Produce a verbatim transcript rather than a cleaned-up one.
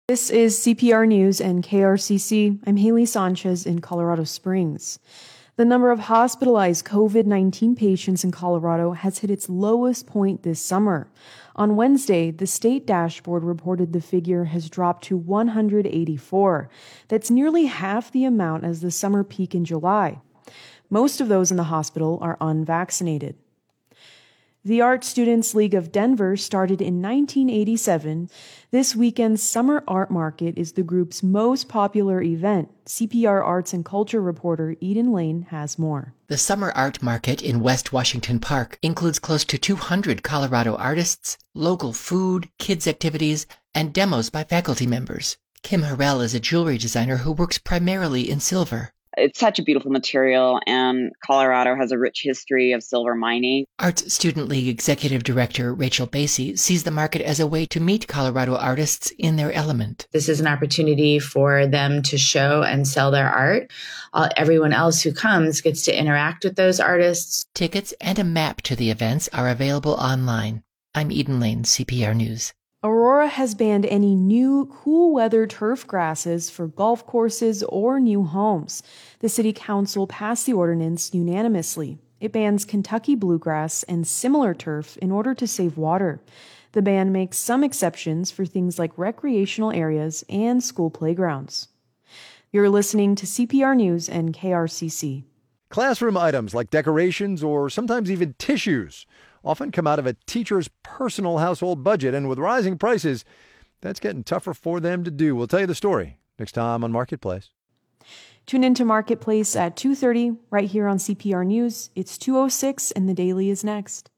This is C P R News and K R C C. I'm Haley Sanchez in Colorado Springs. The number of hospitalized COVID nineteen patients in Colorado has hit its lowest point this summer. On Wednesday, the state dashboard reported the figure has dropped to one hundred eighty-four. That's nearly half the amount as the summer peak in July. Most of those in the hospital are unvaccinated. The Art Students League of Denver started in nineteen eighty-seven. This weekend's Summer Art Market is the group's most popular event. C P R Arts and Culture reporter Eden Lane has more. The Summer Art Market in West Washington Park includes close to two hundred Colorado artists, local food, kids' activities, and demos by faculty members. Kim Harrell is a jewelry designer who works primarily in silver. It's such a beautiful material, and Colorado has a rich history of silver mining. Arts Student League Executive Director Rachel Basie sees the market as a way to meet Colorado artists in their element. This is an opportunity for them to show and sell their art. Uh, everyone else who comes gets to interact with those artists. Tickets and a map to the events are available online. I'm Eden Lane, C P R News. Aurora has banned any new cool weather turf grasses for golf courses or new homes. The city council passed the ordinance unanimously. It bans Kentucky bluegrass and similar turf in order to save water. The ban makes some exceptions for things like recreational areas and school playgrounds. You're listening to C P R News and K R C C. Classroom items like decorations or sometimes even tissues often come out of a teacher's personal household budget, and with rising prices, that's getting tougher for them to do. We'll tell you the story next time on Marketplace. Tune into Marketplace at two thirty right here on C P R News. It's two oh six and the Daily is next.